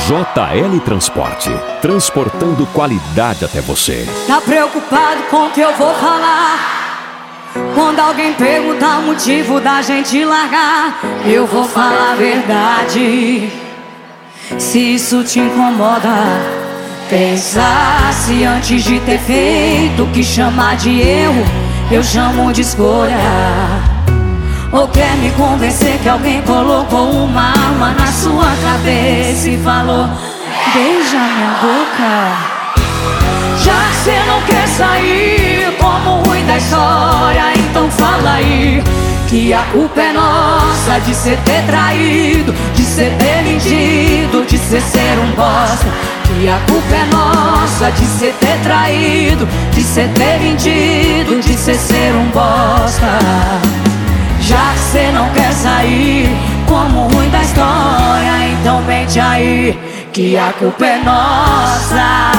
JL Transporte, transportando qualidade até você. Tá preocupado com o que eu vou falar? Quando alguém perguntar o motivo da gente largar, eu vou falar a verdade. Se isso te incomoda, pensasse antes de ter feito o que chamar de erro, eu chamo de escolha. Ou quer me convencer que alguém colocou uma arma na sua cabeça e falou: beija minha boca. Já que cê não quer sair como ruim da história, então fala aí que a culpa é nossa de cê ter traído, de cê ter mentido, de cê ser um bosta. Que a culpa é nossa de cê ter traído, de cê ter mentido, de cê ser um bosta. Já que cê não quer sair como ruim da história, então mente aí que a culpa é nossa.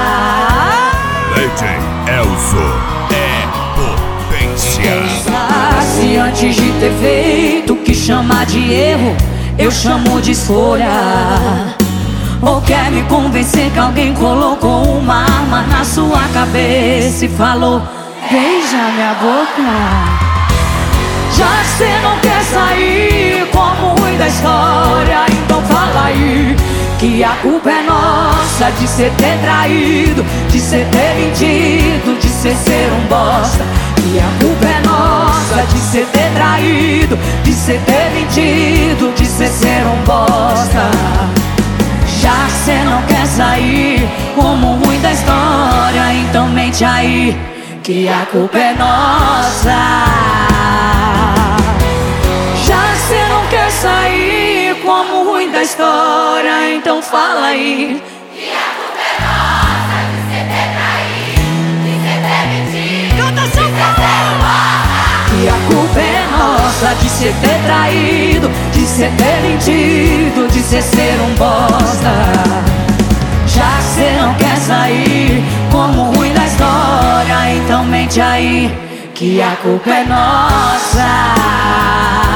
DJ Elzo é potência. Pensasse antes de ter feito o que chamar de erro, eu chamo de escolha. Ou quer me convencer que alguém colocou uma arma na sua cabeça e falou: beija minha boca. Já que cê não quer sair como ruim da história, então fala aí que a culpa é nossa de cê ter traído, de cê ter mentido, de cê ser um bosta. Que a culpa é nossa de cê ter traído, de cê ter mentido, de cê ser um bosta. Já que cê não quer sair como ruim da história, então mente aí que a culpa é nossa. Sair como ruim da história, então fala aí que a culpa é nossa de cê ter traído, de cê ter mentido, canta de cê ser um bosta. Que a culpa é nossa de cê ter traído, de cê ter mentido, de cê ser um bosta. Já que cê não quer sair como ruim da história, então mente aí que a culpa é nossa.